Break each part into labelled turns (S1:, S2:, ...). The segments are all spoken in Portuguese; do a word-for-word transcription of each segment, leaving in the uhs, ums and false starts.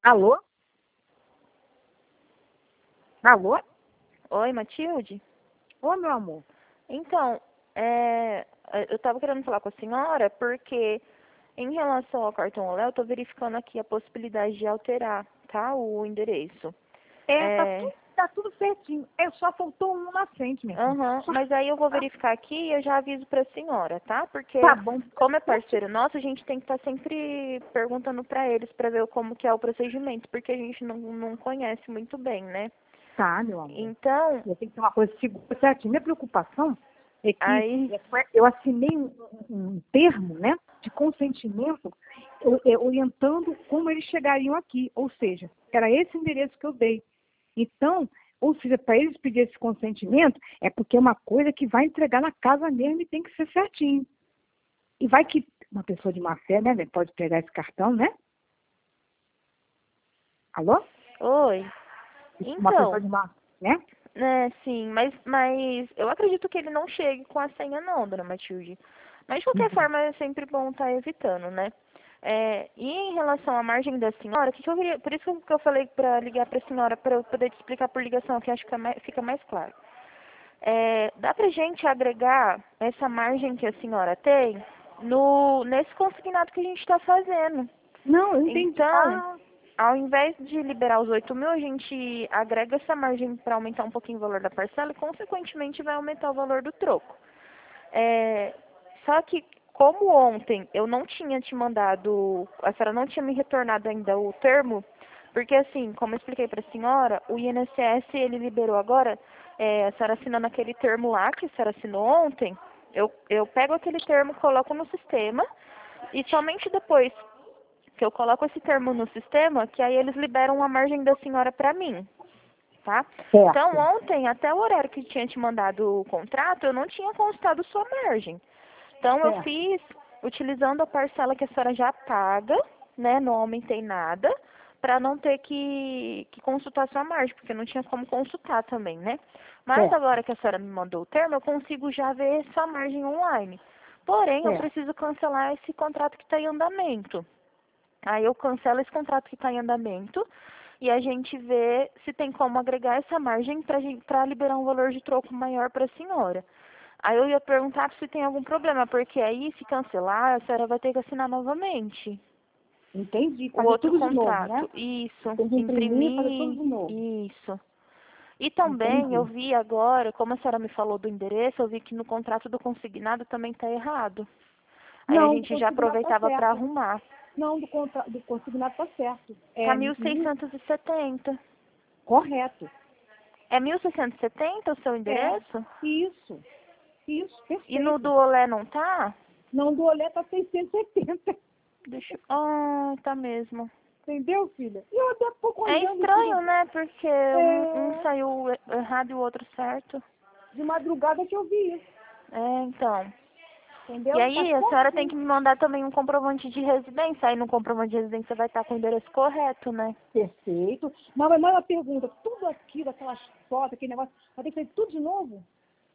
S1: Alô? Alô?
S2: Oi, Matilde?
S1: Ô, meu amor.
S2: Então, é, eu estava querendo falar com a senhora porque, em relação ao cartão Olé, eu estou verificando aqui a possibilidade de alterar, tá, o endereço.
S1: É, tá
S2: É,
S1: tudo, tá tudo certinho. É, só faltou um na frente, minha filha.
S2: aham,
S1: Só-
S2: mas aí eu vou verificar aqui e eu já aviso para a senhora, tá? Porque,
S1: Tá bom.
S2: como é parceiro nosso, a gente tem que estar sempre perguntando para eles para ver como que é o procedimento, porque a gente não, não conhece muito bem, né?
S1: Tá, meu amor.
S2: Então,
S1: Eu tenho que ter uma coisa segura, certinho. Minha preocupação é que
S2: aí...
S1: é, foi- eu assinei um, um- um termo, né, de consentimento, eu- é, orientando como eles chegariam aqui. Ou seja, era esse endereço que eu dei. Então, ou seja, para eles pedirem esse consentimento, é porque é uma coisa que vai entregar na casa mesmo e tem que ser certinho. E vai que uma pessoa de má fé, né, pode pegar esse cartão, né? Alô?
S2: Oi.
S1: Uma pessoa
S2: Então,
S1: de má, né?
S2: é, sim, mas, mas eu acredito que ele não chegue com a senha não, dona Matilde. Mas de qualquer
S1: Uhum.
S2: forma é sempre bom estar evitando, né? É, e em relação à margem da senhora, que que eu queria, por isso que eu falei para ligar para a senhora, para eu poder te explicar por ligação, que acho que é mais- fica mais claro. É, dá pra gente agregar essa margem que a senhora tem no, nesse consignado que a gente está fazendo.
S1: Não, eu entendi.
S2: Então,
S1: Ah,
S2: ao invés de liberar os oito mil, a gente agrega essa margem para aumentar um pouquinho o valor da parcela e, consequentemente, vai aumentar o valor do troco. É, só que, como ontem eu não tinha te mandado, a senhora não tinha me retornado ainda o termo, porque, assim, como eu expliquei para a senhora, o I N S S, ele liberou agora, é, a senhora assinando aquele termo lá, que a senhora assinou ontem, eu, eu pego aquele termo, coloco no sistema, e somente depois que eu coloco esse termo no sistema, que aí eles liberam a margem da senhora para mim, tá? Então,
S1: certo.
S2: ontem, até o horário que tinha te mandado o contrato, eu não tinha constado sua margem. Então, eu
S1: Certo.
S2: fiz utilizando a parcela que a senhora já paga, né? Não aumentei nada, para não ter que, que consultar sua margem, porque não tinha como consultar também, né? Mas
S1: Certo.
S2: agora que a senhora me mandou o termo, eu consigo já ver sua margem online. Porém, eu
S1: Certo.
S2: preciso cancelar esse contrato que está em andamento. Aí eu cancelo esse contrato que está em andamento e a gente vê se tem como agregar essa margem para liberar um valor de troco maior para a senhora. Aí eu ia perguntar se tem algum problema, porque aí se cancelar, a senhora vai ter que assinar novamente
S1: Entendi.
S2: o
S1: Fazer
S2: outro
S1: tudo de novo, né?
S2: contrato. Isso,
S1: Tem que imprimir e fazer tudo
S2: imprimir,
S1: de novo.
S2: isso. E também eu
S1: Entendi.
S2: vi agora, como a senhora me falou do endereço, eu vi que no contrato do consignado também está errado. Aí a
S1: Não, do
S2: gente já
S1: consignado tá
S2: aproveitava para
S1: certo.
S2: arrumar.
S1: Não, do, contra... do consignado tá certo.
S2: Tá
S1: É
S2: mil
S1: mil...
S2: seiscentos e setenta.
S1: correto.
S2: É mil seiscentos e setenta o seu
S1: É.
S2: endereço?
S1: Isso. Isso,
S2: E no
S1: perfeito.
S2: do Olé não tá?
S1: Não, do olé tá seiscentos e setenta.
S2: Deixa eu... Ah, tá mesmo.
S1: Entendeu, filha? E eu até pouco
S2: É
S1: olhando
S2: estranho,
S1: tudo.
S2: né? Porque um, um
S1: É...
S2: saiu e- errado e o outro certo.
S1: De madrugada que eu vi isso.
S2: É, então. E
S1: Entendeu? Tá
S2: aí, a senhora tem
S1: certinho.
S2: que me mandar também um comprovante de residência. Aí no comprovante de residência vai estar com o endereço correto, né?
S1: Perfeito. Mas, mas uma pergunta, tudo aquilo, aquelas fotos, aquele negócio, vai ter que fazer tudo de novo?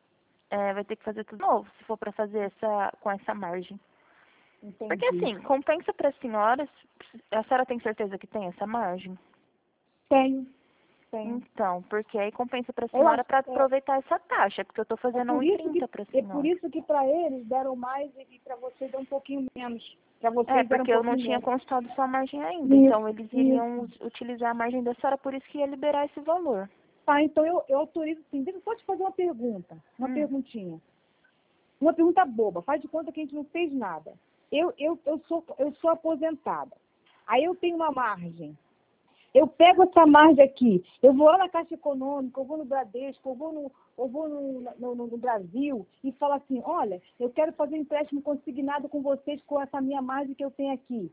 S2: É, vai ter que fazer tudo novo, se for para fazer essa, com essa margem. Porque
S1: Entendi.
S2: assim, compensa para a senhora, a senhora tem certeza que tem essa margem?
S1: Tenho, tenho.
S2: Então, porque aí compensa para a
S1: Eu
S2: senhora
S1: acho,
S2: para
S1: é,
S2: aproveitar essa taxa, porque eu estou
S1: é
S2: fazendo
S1: por isso
S2: um e trinta
S1: que
S2: para a
S1: é por
S2: senhora.
S1: isso que para eles deram mais e para vocês deu um pouquinho menos. Para
S2: É,
S1: vocês deram um
S2: porque eu não
S1: pouquinho
S2: tinha
S1: menos.
S2: constado sua margem ainda, então
S1: Isso,
S2: eles iriam
S1: isso.
S2: us- utilizar a margem da senhora, por isso que ia liberar esse valor.
S1: Tá, então eu, eu autorizo sim. Deixa eu só te fazer uma pergunta, uma
S2: Hum.
S1: perguntinha. Uma pergunta boba, faz de conta que a gente não fez nada. Eu, eu, eu, sou, eu sou aposentada. Aí eu tenho uma margem. Eu pego essa margem aqui, eu vou lá na Caixa Econômica, eu vou no Bradesco, eu vou no, eu vou no, no, no- no Brasil e falo assim, olha, eu quero fazer um empréstimo consignado com vocês com essa minha margem que eu tenho aqui.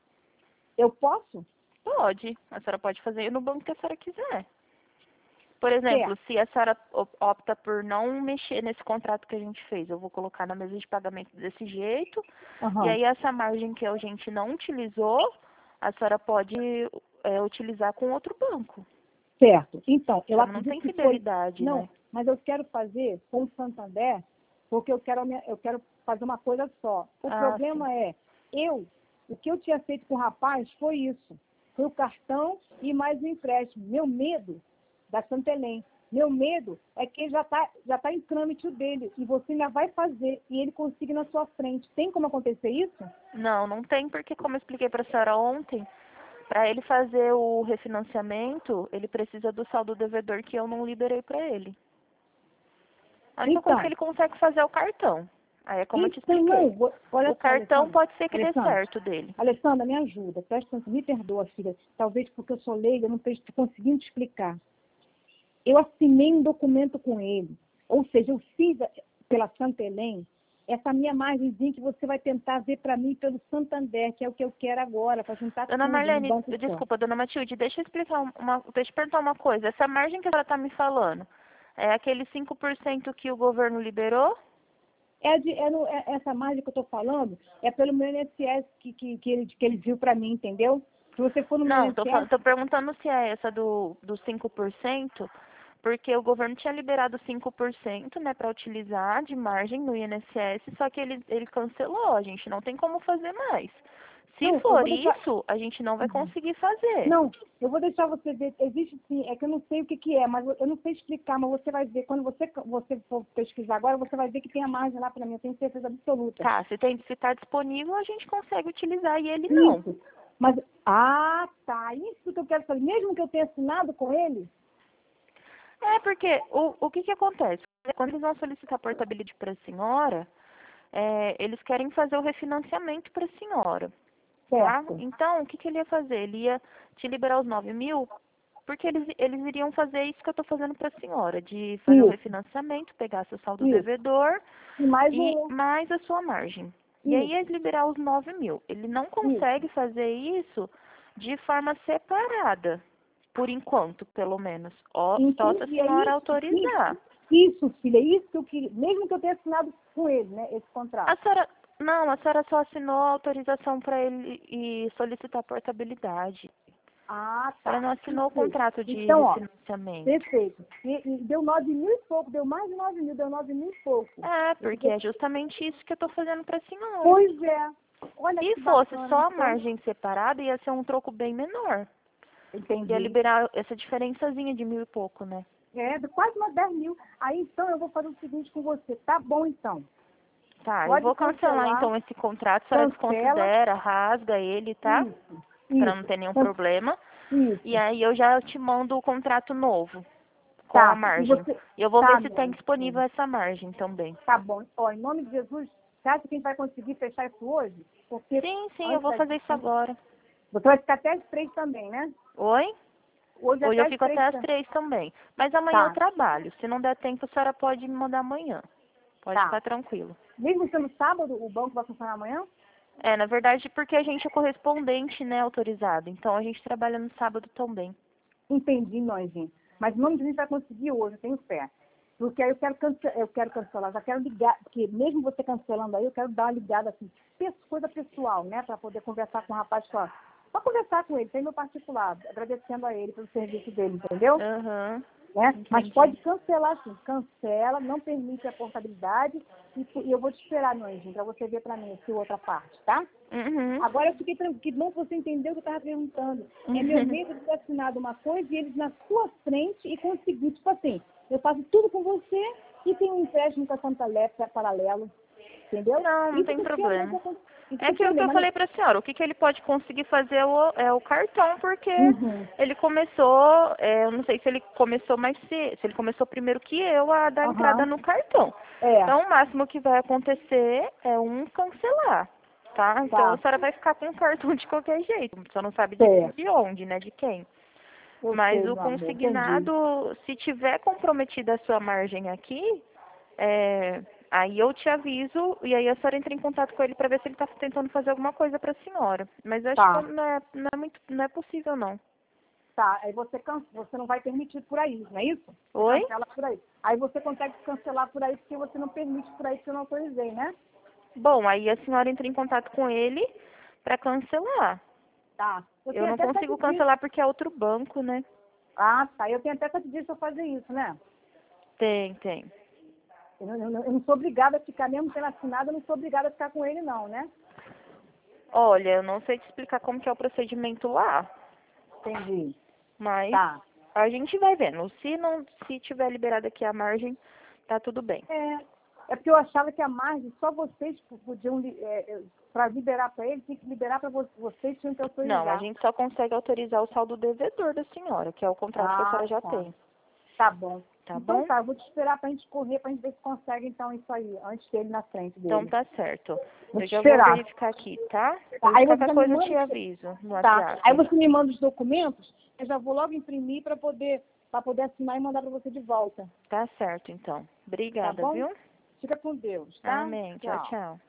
S1: Eu posso?
S2: Pode, a senhora pode fazer no banco que a senhora quiser. Por exemplo,
S1: Certo.
S2: se a senhora op- opta por não mexer nesse contrato que a gente fez, eu vou colocar na mesa de pagamento desse jeito, e
S1: Aham.
S2: aí essa margem que a gente não utilizou, a senhora pode é, utilizar com outro banco.
S1: Certo. Então,
S2: A
S1: eu
S2: senhora não
S1: acredito
S2: tem
S1: que foi.
S2: fidelidade,
S1: Não,
S2: né?
S1: mas eu quero fazer com o Santander, porque eu quero, a minha- eu quero fazer uma coisa só. O
S2: Ah, sim.
S1: problema é, eu, o que eu tinha feito com o rapaz foi isso. foi o cartão e mais o empréstimo. Meu medo da Santelém, meu medo é que ele já está já tá em trâmite o dele e você ainda vai fazer e ele consiga na sua frente. Tem como acontecer isso?
S2: Não, não tem, porque como eu expliquei para a senhora ontem, para ele fazer o refinanciamento, ele precisa do saldo devedor que eu não liberei para ele. A única coisa
S1: Então,
S2: que ele consegue fazer é o cartão. Aí é como eu te
S1: então
S2: expliquei.
S1: não, vou- olha
S2: O
S1: só,
S2: cartão
S1: Alessandra,
S2: pode ser que dê
S1: Alessandra,
S2: certo dele.
S1: Alessandra, me ajuda, presta atenção, me perdoa, filha, talvez porque eu sou leiga, eu não estou conseguindo te explicar. Eu assinei um documento com ele, ou seja, eu fiz a- pela Santelém essa minha margenzinha que você vai tentar ver para mim pelo Santander, que é o que eu quero agora, para juntar
S2: Dona
S1: tudo num
S2: Marlene,
S1: banco só.
S2: desculpa, dona Matilde, deixa eu explicar uma, deixa eu perguntar uma coisa. Essa margem que a senhora está me falando, é aquele cinco por cento que o governo liberou?
S1: É de, é no- é- essa margem que eu estou falando é pelo meu I N S S que, que, que, ele, que ele viu para mim, entendeu? Se você for no meu
S2: Não, tô, fal-
S1: I N S S,
S2: tô perguntando se é essa do, do cinco por cento, porque o governo tinha liberado cinco por cento, né, para utilizar de margem no I N S S, só que ele, ele cancelou, a gente não tem como fazer mais. Se
S1: não, eu
S2: for
S1: vou deixar.
S2: isso, a gente não vai conseguir fazer.
S1: Não, eu vou deixar você ver. Existe sim, é que eu não sei o que, que é, mas eu não sei explicar, mas você vai ver. Quando você, você for pesquisar agora, você vai ver que tem a margem lá para mim, eu tenho certeza absoluta.
S2: Tá, se tem, se tá disponível, a gente consegue utilizar e ele não.
S1: Isso. Mas, ah, tá. Isso que eu quero saber. Mesmo que eu tenha assinado com ele?
S2: É, porque o, o que que acontece? Quando eles vão solicitar portabilidade para a senhora, é, eles querem fazer o refinanciamento para a senhora, tá?
S1: Certo.
S2: Então, o que que ele ia fazer? Ele ia te liberar os nove mil, porque eles, eles iriam fazer isso que eu estou fazendo para a senhora, de fazer o
S1: Isso,
S2: refinanciamento, pegar seu saldo
S1: isso.
S2: devedor
S1: E mais
S2: e
S1: um.
S2: mais a sua margem. E aí
S1: Isso,
S2: ia liberar os nove mil. Ele não
S1: isso.
S2: consegue fazer isso de forma separada, por enquanto, pelo menos. Ó, só se a
S1: Entendi. É
S2: senhora
S1: isso,
S2: autorizar.
S1: isso. Isso, filha. É isso que eu queria. Mesmo que eu tenha assinado com ele, né? Esse
S2: A
S1: contrato.
S2: senhora, não, a senhora só assinou a autorização para ele e solicitar portabilidade.
S1: Ah,
S2: A senhora
S1: tá.
S2: não assinou o
S1: Perfeito.
S2: contrato de
S1: Então, ó.
S2: refinanciamento.
S1: Perfeito. E, e deu nove mil e pouco, deu mais de nove mil, deu nove mil e pouco.
S2: É,
S1: Eu
S2: porque
S1: fiquei,
S2: é justamente isso que eu estou fazendo para a senhora.
S1: pois é. Olha
S2: Se
S1: que
S2: fosse
S1: bacana.
S2: só a
S1: Então,
S2: margem separada, ia ser um troco bem menor. Ia
S1: entendi.
S2: liberar essa diferençazinha de mil e pouco, né?
S1: É, de quase umas dez mil. Aí, então, eu vou fazer o seguinte com você. Tá bom, então.
S2: Tá, eu
S1: Pode
S2: vou cancelar
S1: cancelar.
S2: então esse contrato, a senhora
S1: Cancela.
S2: desconsidera, rasga ele, tá?
S1: Isso.
S2: Pra não
S1: Isso.
S2: ter nenhum
S1: Can-
S2: problema. E
S1: Isso.
S2: aí eu já te mando o contrato novo, com a
S1: Tá. E
S2: margem.
S1: você...
S2: E eu vou
S1: Tá,
S2: ver se
S1: meu
S2: tem
S1: anjo.
S2: disponível essa margem também.
S1: Tá bom. Ó, em nome de Jesus, você acha que a gente vai conseguir fechar isso hoje? Porque
S2: Sim, sim, eu
S1: antes
S2: vou
S1: das...
S2: fazer isso agora.
S1: Você vai ficar até as três também, né?
S2: Oi?
S1: Hoje
S2: Hoje eu
S1: até as
S2: fico
S1: três.
S2: até às três também. Mas amanhã eu
S1: Tá.
S2: trabalho. Se não der tempo, a senhora pode me mandar amanhã. Pode
S1: Tá.
S2: ficar tranquilo.
S1: Mesmo sendo sábado, o banco vai funcionar amanhã?
S2: É, na verdade, porque a gente é correspondente, né, autorizado. Então a gente trabalha no sábado também.
S1: Entendi, nojinho. Mas o nome de a gente vai conseguir hoje, eu tenho fé. Porque aí eu quero, cance eu quero cancelar, já quero ligar, porque mesmo você cancelando aí, eu quero dar uma ligada assim, pe- coisa pessoal, né? Para poder conversar com o rapaz só. Só conversar com ele, tem meu particular, agradecendo a ele pelo serviço dele, entendeu?
S2: Aham,
S1: Né? Mas
S2: entendi.
S1: pode cancelar sim, cancela, não permite a portabilidade e, e eu vou te esperar, nojinho, para você ver para mim essa outra parte, tá?
S2: Uhum.
S1: Agora eu fiquei tranquilo, que bom que você entendeu o que eu estava perguntando. É meu medo de ter assinado uma coisa e eles na sua frente e conseguir, tipo assim, eu faço tudo com você e tenho um empréstimo com a Santa Lépica paralelo, entendeu?
S2: Não, não
S1: Isso
S2: tem
S1: que eu quero, mas
S2: problema.
S1: eu cons- isso
S2: É
S1: que eu
S2: aquilo
S1: quero,
S2: que eu
S1: mas
S2: falei pra senhora, o que, que ele pode conseguir fazer é o, é o cartão, porque
S1: não... Uhum.
S2: ele começou, é, eu não sei se ele começou mais cedo, se ele começou primeiro que eu a dar entrada
S1: Aham.
S2: no cartão.
S1: É,
S2: Então o máximo que vai acontecer é um cancelar, tá? Então a
S1: tá,
S2: senhora vai ficar com o cartão de qualquer jeito, só não sabe de,
S1: certo.
S2: de onde, né, de quem.
S1: Eu
S2: Mas
S1: sei,
S2: o
S1: meu amor, entendi.
S2: consignado, se tiver comprometida a sua margem aqui, é, aí eu te aviso e aí a senhora entra em contato com ele para ver se ele está tentando fazer alguma coisa para a senhora. Mas eu acho que
S1: Tá,
S2: não é, não é muito, não é possível não.
S1: tá. Aí você, can... você não vai permitir por aí, não é isso? Você
S2: Oi?
S1: cancela por aí. Aí você consegue cancelar por aí porque você não permite por aí que eu não autorizei, né?
S2: Bom, aí a senhora entra em contato com ele para cancelar.
S1: Tá. Eu
S2: Eu
S1: tenho
S2: não
S1: até sete
S2: consigo
S1: dias.
S2: cancelar porque é outro banco, né?
S1: Ah, tá. Eu tenho até sete dias para fazer isso, né?
S2: Tem, tem.
S1: Eu não, eu não- eu não sou obrigada a ficar, mesmo tendo assinado, eu não sou obrigada a ficar com ele, não, né?
S2: Olha, eu não sei te explicar como que é o procedimento lá.
S1: Entendi.
S2: Mas
S1: Tá.
S2: a gente vai vendo. Se não, se tiver liberado aqui a margem, tá tudo bem.
S1: É, é porque eu achava que a margem, só vocês podiam, é, para liberar para ele, tinha que liberar para vocês, tinham que autorizar.
S2: Não, a gente só consegue autorizar o saldo devedor da senhora, que é o contrato que a senhora já
S1: tá.
S2: tem.
S1: Tá bom.
S2: Tá
S1: então
S2: bom?
S1: tá, eu vou te esperar pra gente correr, pra gente ver se consegue então isso aí, antes dele na frente dele.
S2: Então tá certo.
S1: Vou
S2: Eu
S1: te
S2: já vou
S1: esperar.
S2: verificar aqui, tá?
S1: Tá,
S2: Aí
S1: aí você
S2: qualquer
S1: já me
S2: coisa eu
S1: manda
S2: te
S1: os-
S2: aviso no
S1: Tá.
S2: WhatsApp.
S1: Aí você me manda os documentos, eu já vou logo imprimir para poder, para poder assinar e mandar para você de volta.
S2: Tá certo, então.
S1: Tá
S2: Obrigada,
S1: bom?
S2: viu?
S1: Fica com Deus, tá?
S2: Amém. Tchau, tchau.